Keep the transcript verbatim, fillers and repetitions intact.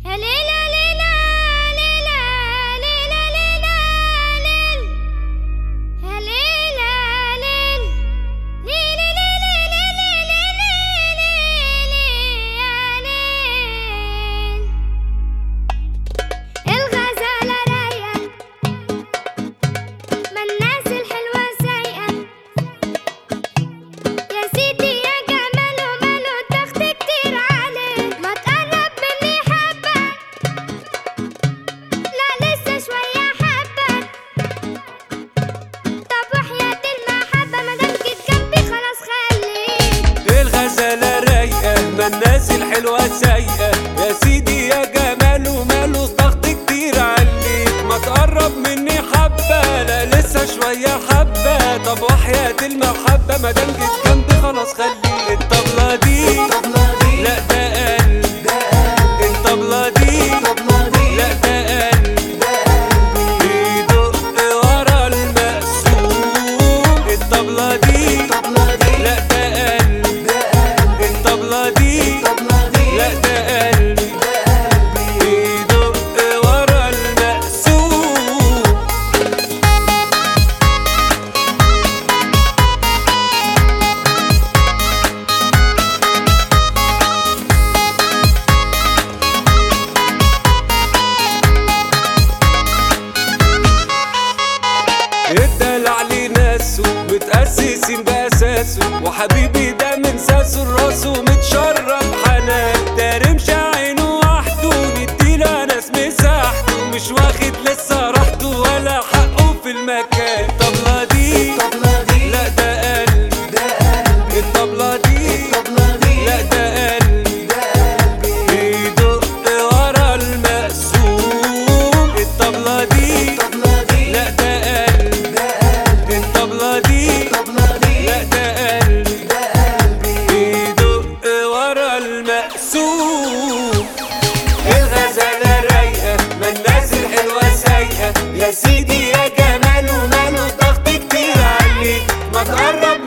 يا ليلى ليلى ليلى ليلى ليلى ليل يا ليلى ليل ليلى ليلى ليلى ليلى يا ليل الغزالة رايقة ما الناس الحلوة سايقة يا سيدي يا جماله ماله ضغط كتير عليه ما تقرب مني حبة لا لسه شوية حبة طب وحياة المحبة مادام جيت جنبي خلاص خليك الغزالة رايقة ما الناس الحلوة سايقة يا سيدي يا جماله ماله ضغط كتير عليك ما تقرب مني حبة لا لسه شوية حبة طب وحياة المحبة مادام جيت جنبي خلاص خليك الطبلة دي لا ده قلب الطبلة دي لا ده قلب بيدق ورا المقسوم الطبلة دي لا ده قلب الطبلة دي لا ده قلب بيدق ورا المقسوم الدلع ليه ناسه متأسسين بأساسه وحبيبي ده من ساسه لراسه متشرب حنان ده رمش عينه وحده نديله ناس مساحته مش واخد لسه راحته ولا حقه في المكان الطبلة دي لا ده قلب الطبلة دي لا ده قلب بيدق ورا المقسوم الطبلة دي لا ده قلب الطبلة دي لا ده قلب بيدق ورا المقسوم الغزالة رايقة ما الناس الحلوة سايقة يا سيدي يا جماله ماله ضغط كتير عليك ما تقرب